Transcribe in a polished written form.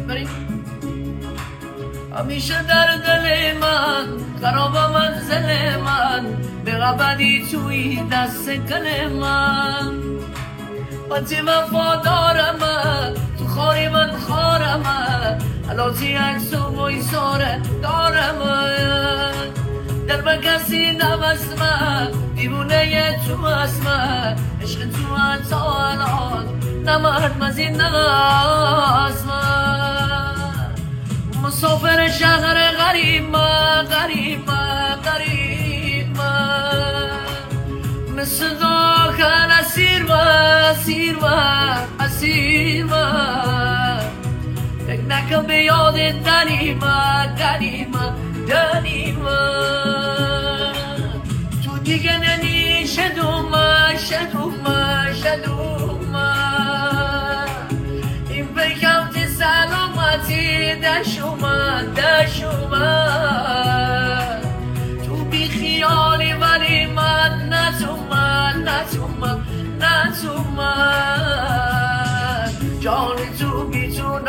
همیشه در دل من خراب منزل من بغبدی توی دست گل من وقتی وفادارم تو خاری من خارم حلاتی عکس و بایساره دارم در به کسی نوست دیوونه تو اسم عشق تو حتی الان نمرد مزید نغست مسافر شهر غریب غریب غریب مثل داخل اسیر اسیر اسیر فکر نکن به یاد دنیم دنیم دنیم تو دیگه ننی شدوم شدوم شدوم این بگم تی سلامتی دشومه دشومه تو بی خیالی ولی من نتومه نتومه نتومه جان تو بی تو